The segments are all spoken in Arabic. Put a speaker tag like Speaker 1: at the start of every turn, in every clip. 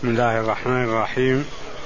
Speaker 1: بسم الله الرحمن الرحيم.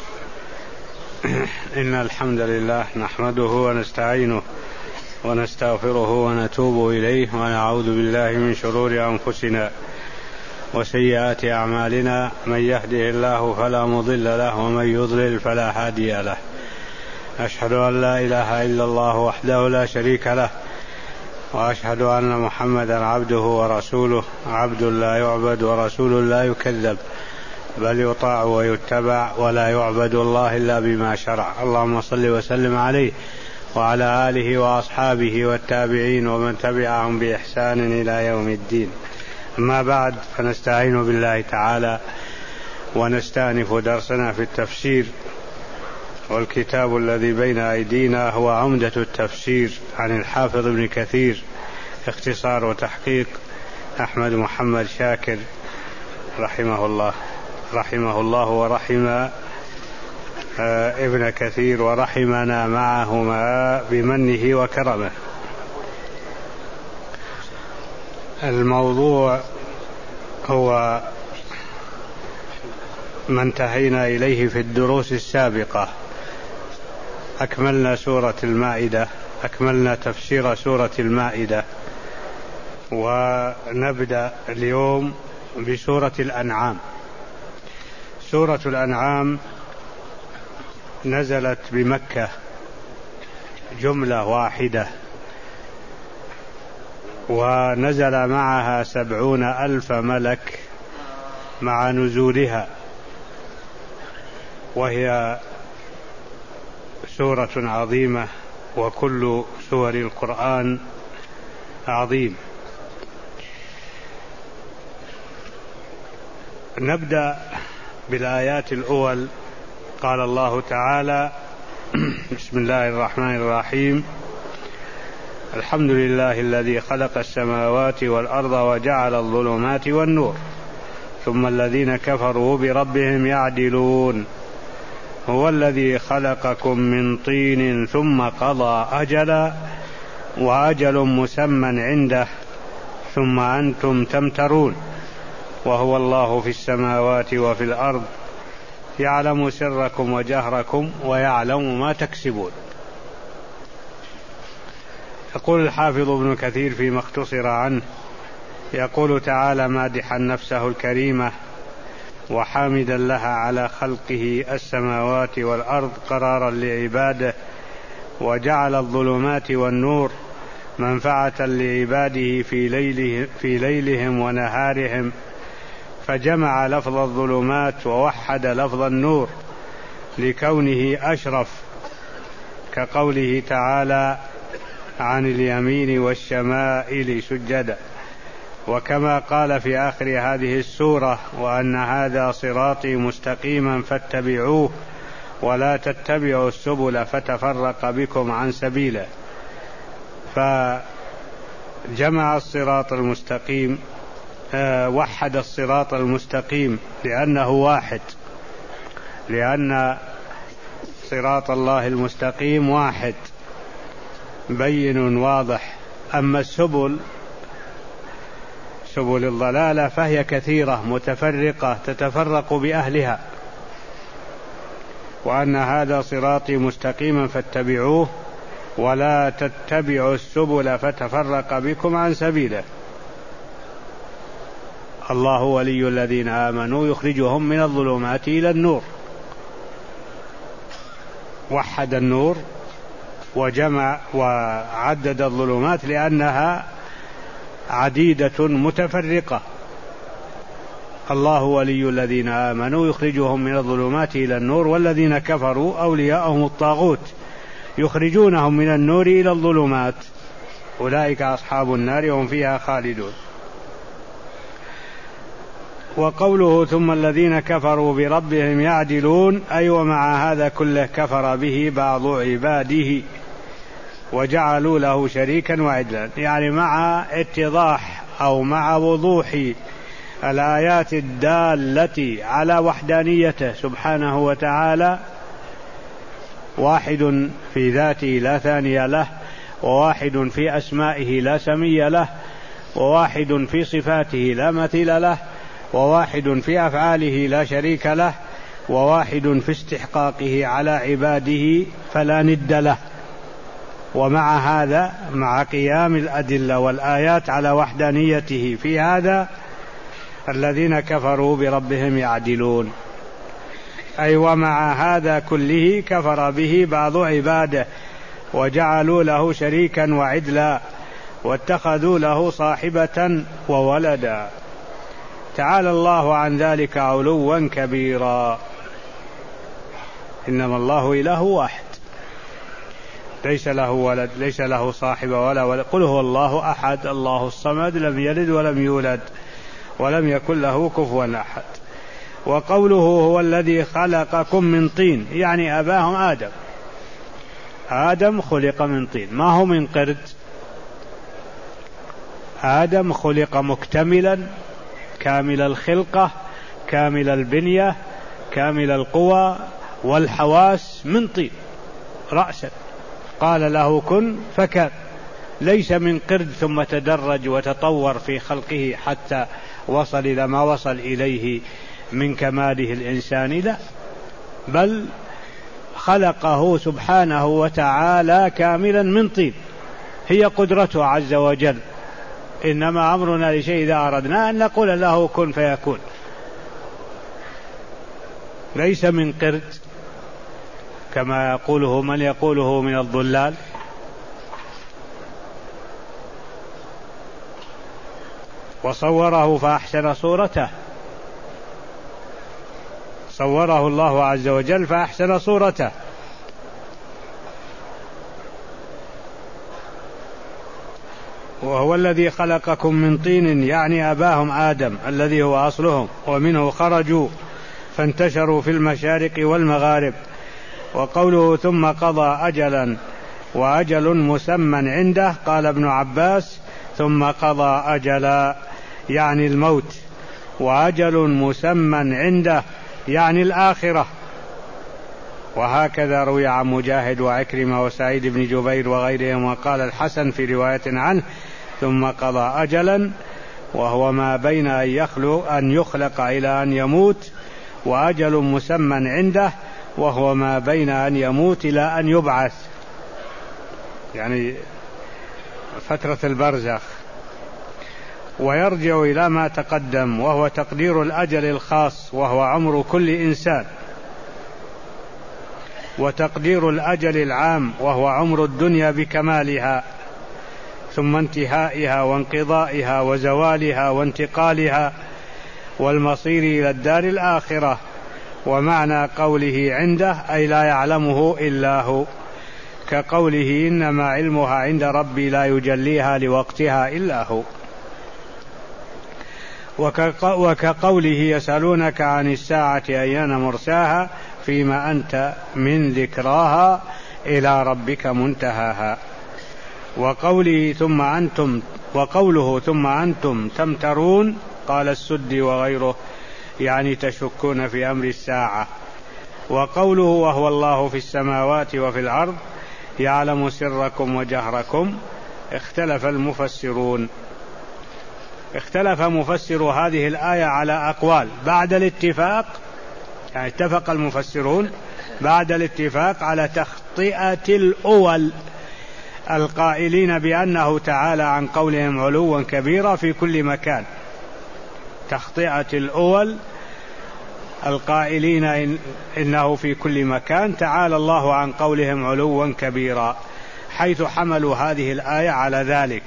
Speaker 1: إن الحمد لله نحمده ونستعينه ونستغفره ونتوب إليه ونعوذ بالله من شرور أنفسنا وسيئات أعمالنا، من يهده الله فلا مضل له ومن يضلل فلا هادي له. أشهد أن لا إله إلا الله وحده لا شريك له، وأشهد أن محمدا عبده ورسوله، عبد لا يعبد ورسول لا يكذب، بل يطاع ويتبع ولا يعبد الله إلا بما شرع. اللهم صل وسلم عليه وعلى آله وأصحابه والتابعين ومن تبعهم بإحسان إلى يوم الدين. أما بعد، فنستعين بالله تعالى ونستأنف درسنا في التفسير، والكتاب الذي بين أيدينا هو عمدة التفسير عن الحافظ ابن كثير، اختصار وتحقيق أحمد محمد شاكر رحمه الله ورحم ابن كثير ورحمنا معهما بمنه وكرمه. الموضوع هو ما انتهينا إليه في الدروس السابقة. أكملنا تفسير سورة المائدة، ونبدأ اليوم بسورة الأنعام. سورة الأنعام نزلت بمكة جملة واحدة، ونزل معها 70,000 ملك مع نزولها، وهي سورة عظيمة، وكل سور القرآن عظيم. نبدأ بالآيات الأول. قال الله تعالى: بسم الله الرحمن الرحيم. الحمد لله الذي خلق السماوات والأرض وجعل الظلمات والنور، ثم الذين كفروا بربهم يعدلون. هو الذي خلقكم من طين ثم قضى أجلا وأجل مسمى عنده ثم أنتم تمترون. وهو الله في السماوات وفي الأرض، يعلم سركم وجهركم ويعلم ما تكسبون. يقول الحافظ ابن كثير فيما اختصر عنه، يقول تعالى مادحا نفسه الكريمة وحامدا لها على خلقه السماوات والأرض قرارا لعباده، وجعل الظلمات والنور منفعة لعباده في ليلهم ونهارهم، فجمع لفظ الظلمات ووحد لفظ النور لكونه أشرف، كقوله تعالى: عن اليمين والشمائل سجدا. وكما قال في آخر هذه السورة: وأن هذا صراطي مستقيما فاتبعوه ولا تتبعوا السبل فتفرق بكم عن سبيله. فجمع الصراط المستقيم، وحد الصراط المستقيم لأنه واحد، لأن صراط الله المستقيم واحد بين واضح. أما سبل الضلالة فهي كثيرة متفرقة تتفرق بأهلها. وأن هذا صراطي مستقيما فاتبعوه ولا تتبعوا السبل فتفرق بكم عن سبيله. الله ولي الذين آمنوا يخرجهم من الظلمات إلى النور. وحد النور وجمع وعدد الظلمات لأنها عديدة متفرقة. الله ولي الذين آمنوا يخرجهم من الظلمات إلى النور، والذين كفروا أولياءهم الطاغوت يخرجونهم من النور إلى الظلمات، أولئك أصحاب النار هم فيها خالدون. وقوله ثم الذين كفروا بربهم يعدلون، أي ومع هذا كله كفر به بعض عباده وجعلوا له شريكا وعدلا، يعني مع اتضاح أو مع وضوح الآيات الدالة على وحدانيته سبحانه وتعالى، واحد في ذاته لا ثاني له، وواحد في أسمائه لا سمي له، وواحد في صفاته لا مثيل له، وواحد في أفعاله لا شريك له، وواحد في استحقاقه على عباده فلا ند له. ومع هذا، مع قيام الأدلة والآيات على وحدانيته في هذا، الذين كفروا بربهم يعدلون، أي ومع هذا كله كفر به بعض عباده وجعلوا له شريكا وعدلا واتخذوا له صاحبة وولدا. تعالى الله عن ذلك علوا كبيرا. إنما الله إله واحد، ليس له ولد، ليس له صاحب ولا ولد. قل هو الله أحد الله الصمد لم يلد ولم يولد ولم يكن له كفوا أحد. وقوله هو الذي خلقكم من طين، يعني أباهم آدم. آدم خلق من طين، ما هو من قرد. آدم خلق مكتملا كامل الخلقة كامل البنية كامل القوى والحواس من طين رأسا، قال له كن فكان. ليس من قرد ثم تدرج وتطور في خلقه حتى وصل إلى ما وصل إليه من كماله الإنساني، لا، بل خلقه سبحانه وتعالى كاملا من طين. هي قدرته عز وجل، إنما أمرنا لشيء إذا أردنا أن نقول له كن فيكون. ليس من قرد كما يقوله من يقوله من الضلال. وصوره فأحسن صورته، صوره الله عز وجل فأحسن صورته. وهو الذي خلقكم من طين، يعني أباهم آدم الذي هو أصلهم، ومنه خرجوا فانتشروا في المشارق والمغارب. وقوله ثم قضى أجلا وأجل مسمى عنده، قال ابن عباس ثم قضى أجلا يعني الموت، وأجل مسمى عنده يعني الآخرة. وهكذا روي عن مجاهد وعكرمة وسعيد بن جبير وغيرهم. وقال الحسن في رواية عنه ثم قضى أجلا، وهو ما بين أن يخلق إلى أن يموت، وأجل مسمى عنده وهو ما بين أن يموت إلى أن يبعث، يعني فترة البرزخ. ويرجع إلى ما تقدم، وهو تقدير الأجل الخاص وهو عمر كل إنسان، وتقدير الأجل العام وهو عمر الدنيا بكمالها، ثم انتهائها وانقضائها وزوالها وانتقالها والمصير إلى الدار الآخرة. ومعنى قوله عنده أي لا يعلمه إلا هو، كقوله إنما علمها عند ربي لا يجليها لوقتها إلا هو. وكقوله يسألونك عن الساعة أيان مرساها فيما أنت من ذكراها إلى ربك منتهاها. وقوله ثم أنتم تمترون، قال السدي وغيره يعني تشكون في أمر الساعة. وقوله وهو الله في السماوات وفي الأرض يعلم سركم وجهركم، اختلف المفسرون. اختلف مفسر هذه الآية على أقوال بعد الاتفاق، يعني اتفق المفسرون بعد الاتفاق على تخطئة الأول القائلين بأنه تعالى عن قولهم علوا كبيرا في كل مكان. تخطئة الأول القائلين إنه في كل مكان، تعالى الله عن قولهم علوا كبيرا، حيث حملوا هذه الآية على ذلك.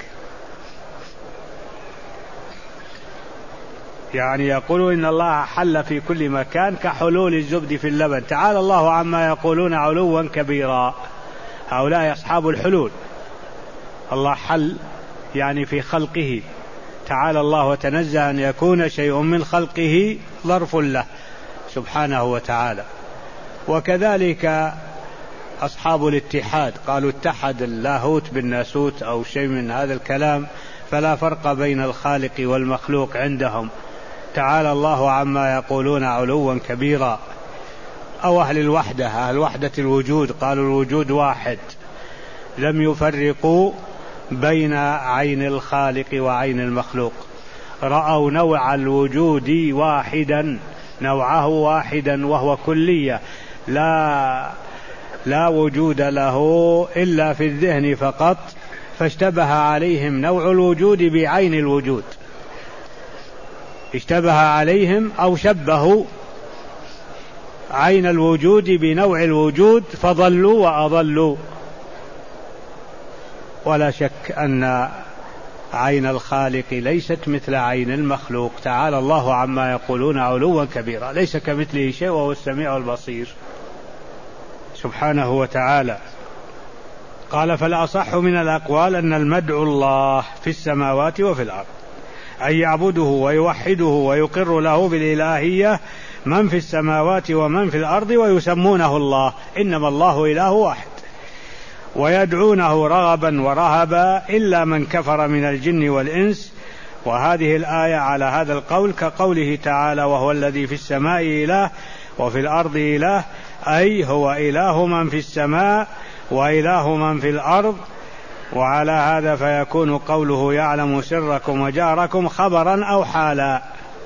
Speaker 1: يعني يقولون إن الله حل في كل مكان كحلول الزبد في اللبن. تعالى الله عما يقولون علوا كبيرا، هؤلاء أصحاب الحلول. الله حل يعني في خلقه، تعالى الله وتنزه أن يكون شيء من خلقه ظرف له سبحانه وتعالى. وكذلك أصحاب الاتحاد قالوا اتحد اللاهوت بالناسوت أو شيء من هذا الكلام، فلا فرق بين الخالق والمخلوق عندهم. تعالى الله عما يقولون علوا كبيرا. أو أهل الوحدة، أهل وحدة الوجود، قالوا الوجود واحد، لم يفرقوا بين عين الخالق وعين المخلوق. رأوا نوع الوجود واحدا، نوعه واحدا وهو كلية لا وجود له إلا في الذهن فقط، فاشتبه عليهم نوع الوجود بعين الوجود، اشتبه عليهم أو شبهوا عين الوجود بنوع الوجود فضلوا وأضلوا. ولا شك أن عين الخالق ليست مثل عين المخلوق، تعالى الله عما يقولون علوا كبيرا، ليس كمثله شيء وهو السميع البصير سبحانه وتعالى. قال: فالأصح من الأقوال أن المدعو الله في السماوات وفي الأرض، أن يعبده ويوحده ويقر له بالإلهية من في السماوات ومن في الأرض، ويسمونه الله، إنما الله إله واحد، ويدعونه رغبا ورهبا إلا من كفر من الجن والإنس. وهذه الآية على هذا القول كقوله تعالى: وهو الذي في السماء إله وفي الأرض إله، أي هو إله من في السماء وإله من في الأرض. وعلى هذا فيكون قوله يعلم سركم وجهركم خبرا أو حالا.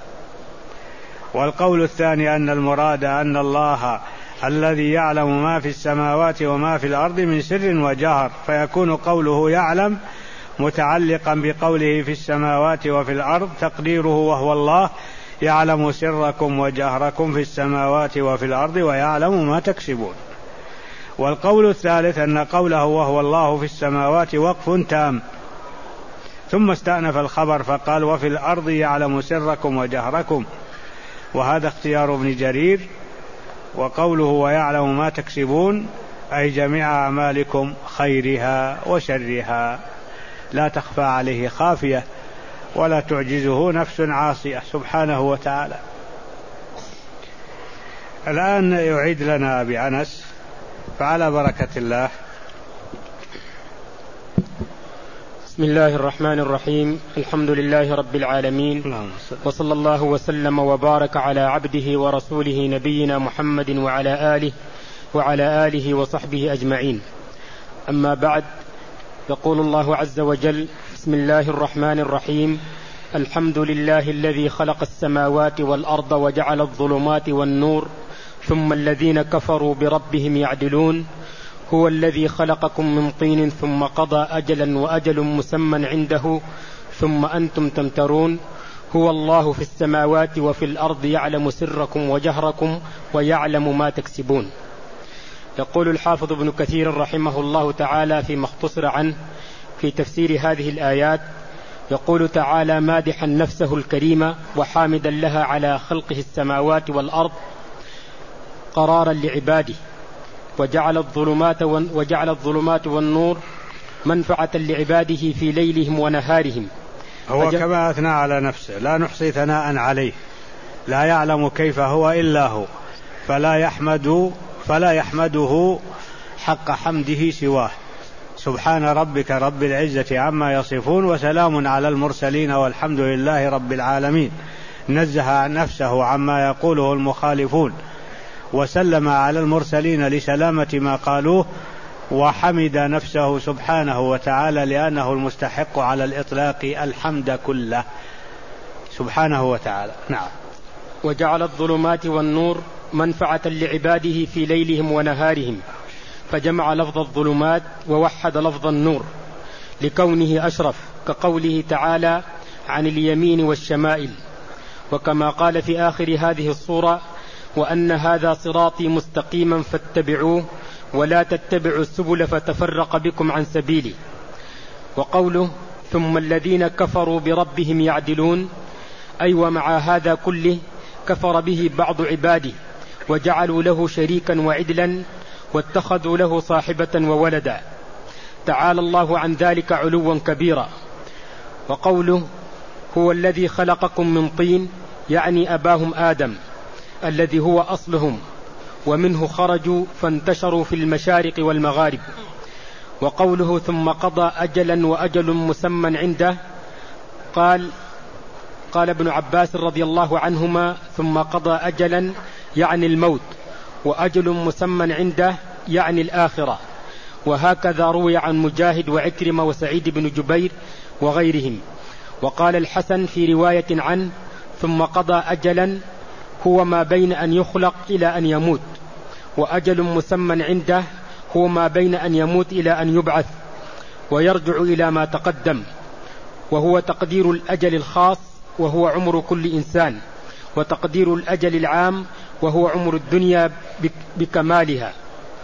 Speaker 1: والقول الثاني أن المراد أن الله الذي يعلم ما في السماوات وما في الأرض من سر وجهر، فيكون قوله يعلم متعلقا بقوله في السماوات وفي الأرض، تقديره وهو الله يعلم سركم وجهركم في السماوات وفي الأرض ويعلم ما تكسبون. والقول الثالث أن قوله وهو الله في السماوات وقف تام، ثم استأنف الخبر فقال وفي الأرض يعلم سركم وجهركم، وهذا اختيار ابن جرير. وقوله ويعلم ما تكسبون أي جميع أعمالكم خيرها وشرها، لا تخفى عليه خافية ولا تعجزه نفس عاصية سبحانه وتعالى. الآن يعيد لنا بأنس، فعلى بركة الله.
Speaker 2: بسم الله الرحمن الرحيم، الحمد لله رب العالمين، وصلى الله وسلم وبارك على عبده ورسوله نبينا محمد وعلى آله وصحبه أجمعين. أما بعد، يقول الله عز وجل: بسم الله الرحمن الرحيم، الحمد لله الذي خلق السماوات والأرض وجعل الظلمات والنور ثم الذين كفروا بربهم يعدلون، هو الذي خلقكم من طين ثم قضى أجلا وأجل مسمى عنده ثم أنتم تمترون، هو الله في السماوات وفي الأرض يعلم سركم وجهركم ويعلم ما تكسبون. يقول الحافظ ابن كثير رحمه الله تعالى فيما اختصر عنه في تفسير هذه الآيات، يقول تعالى مادحا نفسه الكريمة وحامدا لها على خلقه السماوات والأرض قرارا لعباده، وجعل الظلمات والنور منفعة لعباده في ليلهم ونهارهم.
Speaker 1: هو كما أثنى على نفسه، لا نحصي ثناء عليه، لا يعلم كيف هو إلا هو، فلا يحمده حق حمده سواه. سبحان ربك رب العزة عما يصفون، وسلام على المرسلين والحمد لله رب العالمين. نزه نفسه عما يقوله المخالفون، وسلم على المرسلين لسلامة ما قالوه، وحمد نفسه سبحانه وتعالى لأنه المستحق على الإطلاق الحمد كله سبحانه وتعالى. نعم.
Speaker 2: وجعل الظلمات والنور منفعة لعباده في ليلهم ونهارهم، فجمع لفظ الظلمات ووحد لفظ النور لكونه أشرف، كقوله تعالى عن اليمين والشمائل، وكما قال في آخر هذه الصورة: وأن هذا صراطي مستقيما فاتبعوه ولا تتبعوا السبل فتفرق بكم عن سبيلي. وقوله ثم الذين كفروا بربهم يعدلون، أي ومع هذا كله كفر به بعض عباده وجعلوا له شريكا وعدلا واتخذوا له صاحبة وولدا، تعالى الله عن ذلك علوا كبيرا. وقوله هو الذي خلقكم من طين، يعني أباهم آدم الذي هو أصلهم، ومنه خرجوا فانتشروا في المشارق والمغارب. وقوله ثم قضى أجلا وأجل مسمى عنده، قال ابن عباس رضي الله عنهما: ثم قضى أجلا يعني الموت، وأجل مسمى عنده يعني الآخرة. وهكذا روي عن مجاهد وعكرمة وسعيد بن جبير وغيرهم. وقال الحسن في رواية عنه: ثم قضى أجلا هو ما بين أن يخلق إلى أن يموت، وأجل مسمى عنده هو ما بين أن يموت إلى أن يبعث ويرجع إلى ما تقدم، وهو تقدير الأجل الخاص وهو عمر كل إنسان، وتقدير الأجل العام وهو عمر الدنيا بكمالها،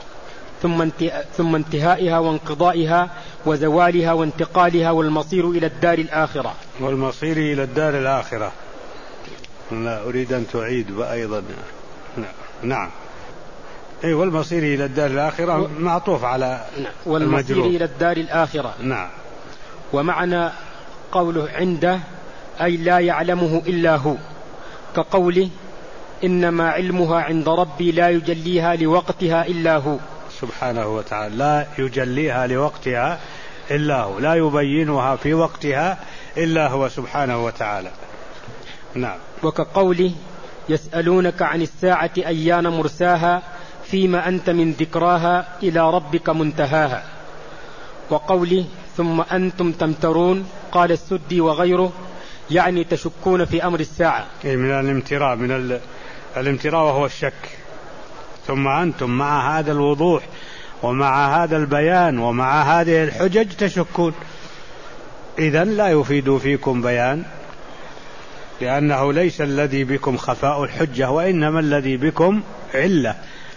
Speaker 2: ثم انتهائها وانقضائها وزوالها وانتقالها والمصير إلى الدار الآخرة.
Speaker 1: والمصير إلى الدار الآخرة. لا أريد أن تعيد أيضا. نعم. أي والمصير إلى الدار الآخرة معطوف على
Speaker 2: والمصير إلى الدار الآخرة.
Speaker 1: نعم.
Speaker 2: ومعنى قوله عنده أي لا يعلمه إلا هو، كقوله: إنما علمها عند ربي لا يجليها لوقتها إلا هو.
Speaker 1: سبحانه وتعالى لا يجليها لوقتها إلا هو، لا يبينها في وقتها إلا هو سبحانه وتعالى. نعم.
Speaker 2: وكقوله: يسألونك عن الساعة أيان مرساها فيما أنت من ذكراها إلى ربك منتهاها. وقوله: ثم أنتم تمترون، قال السدي وغيره يعني تشكون في أمر الساعة.
Speaker 1: من الامتراء، من الامتراء وهو الشك. ثم أنتم مع هذا الوضوح ومع هذا البيان ومع هذه الحجج تشكون، إذن لا يفيد فيكم بيان، لأنه ليس الذي بكم خفاء الحجة، وإنما الذي بكم علة.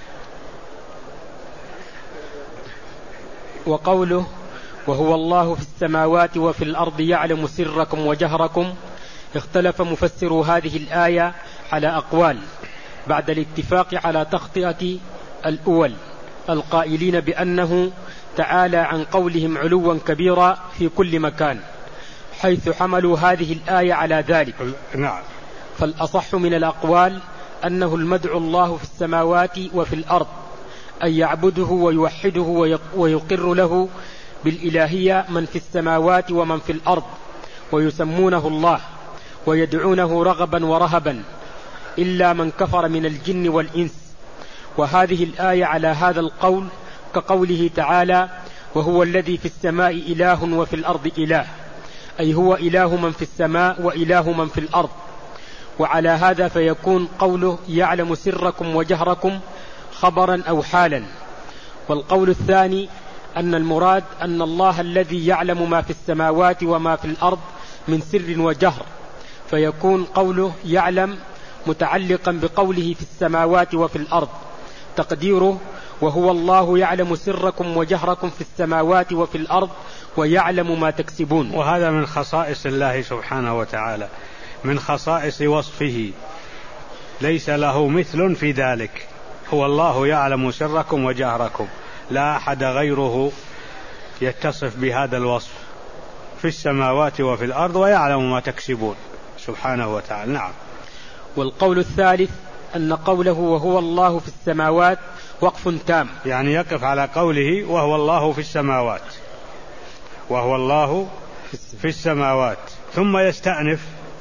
Speaker 2: وقوله: وهو الله في السماوات وفي الأرض يعلم سركم وجهركم، اختلف مفسرو هذه الآية على أقوال بعد الاتفاق على تخطئة الأول القائلين بأنه تعالى عن قولهم علوا كبيرا في كل مكان، حيث حملوا هذه الآية على ذلك.
Speaker 1: نعم.
Speaker 2: فالأصح من الأقوال أنه المدعو الله في السماوات وفي الأرض، أن يعبده ويوحده ويقر له بالإلهية من في السماوات ومن في الأرض، ويسمونه الله ويدعونه رغبا ورهبا، إلا من كفر من الجن والإنس. وهذه الآية على هذا القول كقوله تعالى: وهو الذي في السماء إله وفي الأرض إله، أي هو إله من في السماء وإله من في الأرض. وعلى هذا فيكون قوله يعلم سركم وجهركم خبرا أو حالا. والقول الثاني أن المراد أن الله الذي يعلم ما في السماوات وما في الأرض من سر وجهر، فيكون قوله يعلم متعلقا بقوله في السماوات وفي الأرض، تقديره: وهو الله يعلم سركم وجهركم في السماوات وفي الأرض ويعلم ما تكسبون.
Speaker 1: وهذا من خصائص الله سبحانه وتعالى، من خصائص وصفه، ليس له مثل في ذلك. هو الله يعلم سركم وجهركم، لا أحد غيره يتصف بهذا الوصف في السماوات وفي الأرض ويعلم ما تكسبون سبحانه وتعالى. نعم.
Speaker 2: والقول الثالث أن قوله وهو الله في السماوات وقف تام،
Speaker 1: يعني يقف على قوله وهو الله في السماوات، وهو الله في السماوات، ثم يستأنف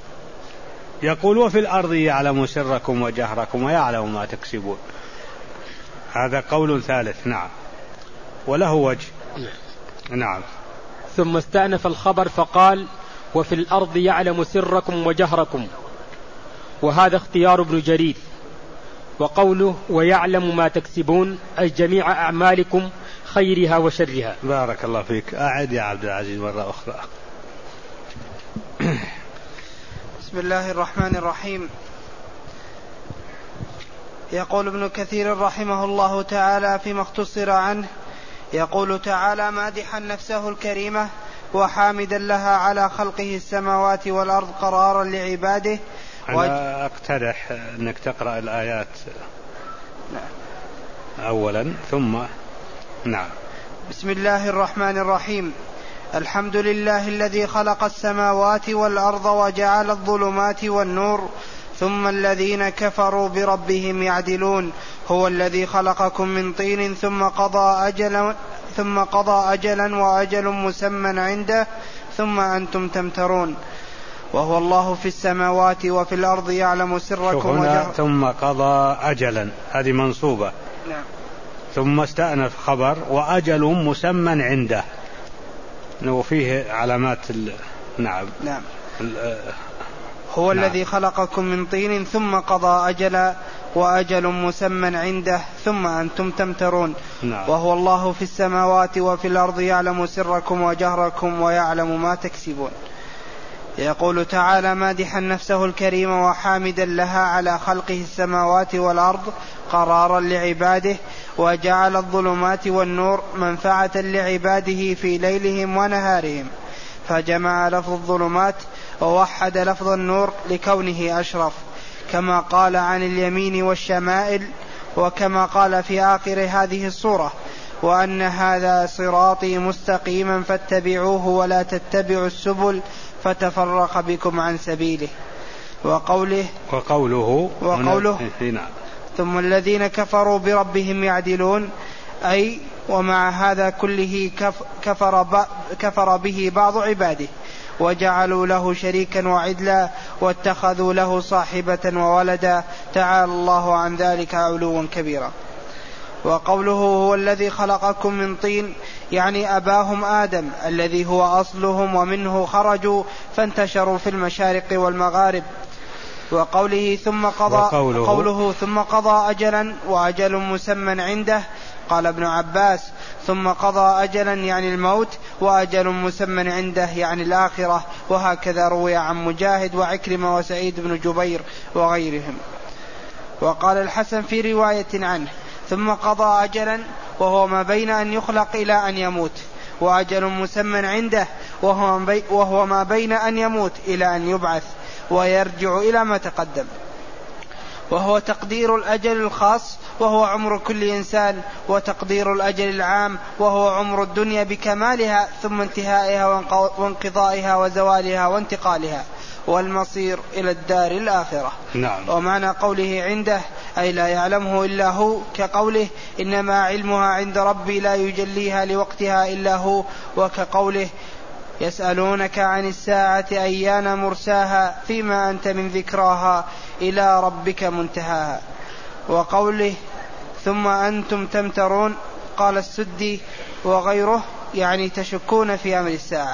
Speaker 1: يقول وفي الأرض يعلم سركم وجهركم ويعلم ما تكسبون. هذا قول ثالث. نعم. وله وجه. نعم.
Speaker 2: ثم استأنف الخبر فقال وفي الأرض يعلم سركم وجهركم، وهذا اختيار ابن جرير. وقوله ويعلم ما تكسبون أي جميع أعمالكم خيرها وشرها.
Speaker 1: بارك الله فيك. أعد يا عبد العزيز مرة أخرى.
Speaker 3: بسم الله الرحمن الرحيم. يقول ابن كثير رحمه الله تعالى فيما اختصر عنه، يقول تعالى مادحا نفسه الكريمة وحامدا لها على خلقه السماوات والأرض قرارا لعباده.
Speaker 1: أنا أقترح أنك تقرأ الآيات أولا ثم. نعم.
Speaker 3: بسم الله الرحمن الرحيم. الحمد لله الذي خلق السماوات والأرض وجعل الظلمات والنور ثم الذين كفروا بربهم يعدلون. هو الذي خلقكم من طين ثم قضى أجلا وأجل مسمى عنده ثم أنتم تمترون. وهو الله في السماوات وفي الأرض يعلم سركم وجهركم.
Speaker 1: ثم قضى أجلا، هذه منصوبة.
Speaker 3: نعم.
Speaker 1: ثم استأنف خبر وأجل مسمى عنده، وفيه علامات نعم.
Speaker 3: نعم. هو الذي خلقكم من طين ثم قضى أجلا وأجل مسمى عنده ثم أنتم تمترون. وهو الله في السماوات وفي الأرض يعلم سركم وجهركم ويعلم ما تكسبون. يقول تعالى مادحا نفسه الكريم وحامدا لها على خلقه السماوات والأرض قرارا لعباده، وجعل الظلمات والنور منفعة لعباده في ليلهم ونهارهم، فجمع لفظ الظلمات ووحد لفظ النور لكونه أشرف، كما قال عن اليمين والشمائل، وكما قال في آخر هذه السورة وأن هذا صراطي مستقيما فاتبعوه ولا تتبعوا السبل فتفرق بكم عن سبيله. وقوله ثم الذين كفروا بربهم يعدلون، أي ومع هذا كله كفر به بعض عباده وجعلوا له شريكا وعدلا واتخذوا له صاحبة وولدا، تعالى الله عن ذلك علوا كبيرا. وقوله هو الذي خلقكم من طين، يعني أباهم آدم الذي هو أصلهم ومنه خرجوا فانتشروا في المشارق والمغارب. وقوله ثم قضى أجلا وأجل مسمى عنده، قال ابن عباس ثم قضى أجلا يعني الموت وأجل مسمى عنده يعني الآخرة، وهكذا روي عن مجاهد وعكرمة وسعيد بن جبير وغيرهم. وقال الحسن في رواية عنه ثم قضى أجلا وهو ما بين أن يخلق إلى أن يموت، وأجل مسمى عنده وهو ما بين أن يموت إلى أن يبعث ويرجع إلى ما تقدم، وهو تقدير الأجل الخاص وهو عمر كل إنسان، وتقدير الأجل العام وهو عمر الدنيا بكمالها ثم انتهائها وانقضائها وزوالها وانتقالها والمصير إلى الدار الآخرة. ومعنى قوله عنده أي لا يعلمه إلا هو، كقوله إنما علمها عند ربي لا يجليها لوقتها إلا هو، وكقوله يسألونك عن الساعة أيان مرساها فيما أنت من ذكراها إلى ربك منتهاها. وقوله ثم أنتم تمترون، قال السدي وغيره يعني تشكون في أمر الساعة.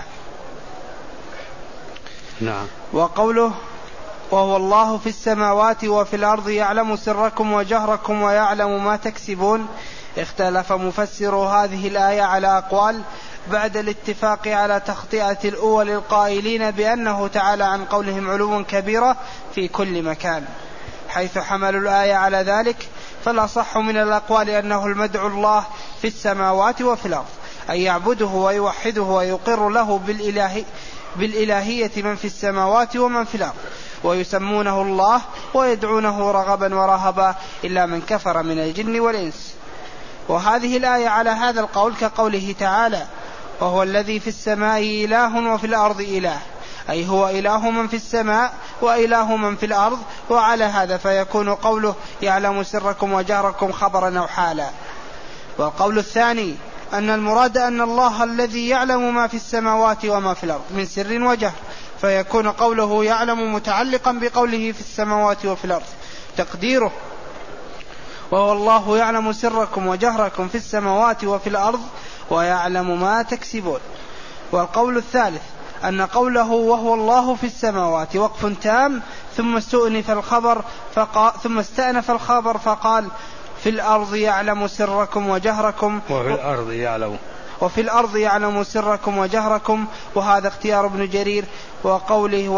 Speaker 3: وقوله وهو الله في السماوات وفي الأرض يعلم سركم وجهركم ويعلم ما تكسبون، اختلف مفسرو هذه الآية على أقوال بعد الاتفاق على تخطئة الأول القائلين بأنه تعالى عن قولهم علوا كبيرا في كل مكان، حيث حملوا الآية على ذلك. فالأصح من الأقوال أنه المدعو الله في السماوات وفي الأرض، أن يعبده ويوحده ويقر له بالإلهية من في السماوات ومن في الأرض، ويسمونه الله ويدعونه رغبا ورهبا إلا من كفر من الجن والإنس. وهذه الآية على هذا القول كقوله تعالى وهو الذي في السماء إله وفي الأرض إله، أي هو إله من في السماء وإله من في الأرض. وعلى هذا فيكون قوله يعلم سركم وجهركم خبرا أو حالا. والقول الثاني أن المراد أن الله الذي يعلم ما في السماوات وما في الأرض من سر وجهر، فيكون قوله يعلم متعلقا بقوله في السماوات وفي الأرض، تقديره وهو الله يعلم سركم وجهركم في السماوات وفي الأرض ويعلم ما تكسبون. والقول الثالث أن قوله وهو الله في السماوات وقف تام ثم استأنف الخبر فقال في الأرض يعلم سركم وجهركم وفي الأرض يعلم سركم وجهركم، وهذا اختيار ابن جرير. وقوله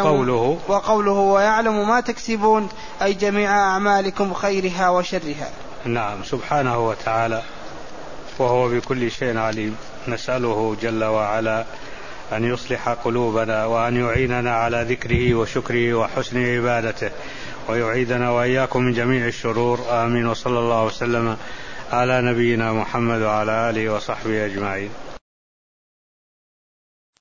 Speaker 3: ويعلم ما تكسبون أي جميع أعمالكم خيرها وشرها.
Speaker 1: سبحانه وتعالى وهو بكل شيء عليم. نسأله جل وعلا أن يصلح قلوبنا وأن يعيننا على ذكره وشكره وحسن عبادته، ويعيدنا وإياكم من جميع الشرور، آمين. وصلى الله وسلم على نبينا محمد وعلى آله وصحبه أجمعين.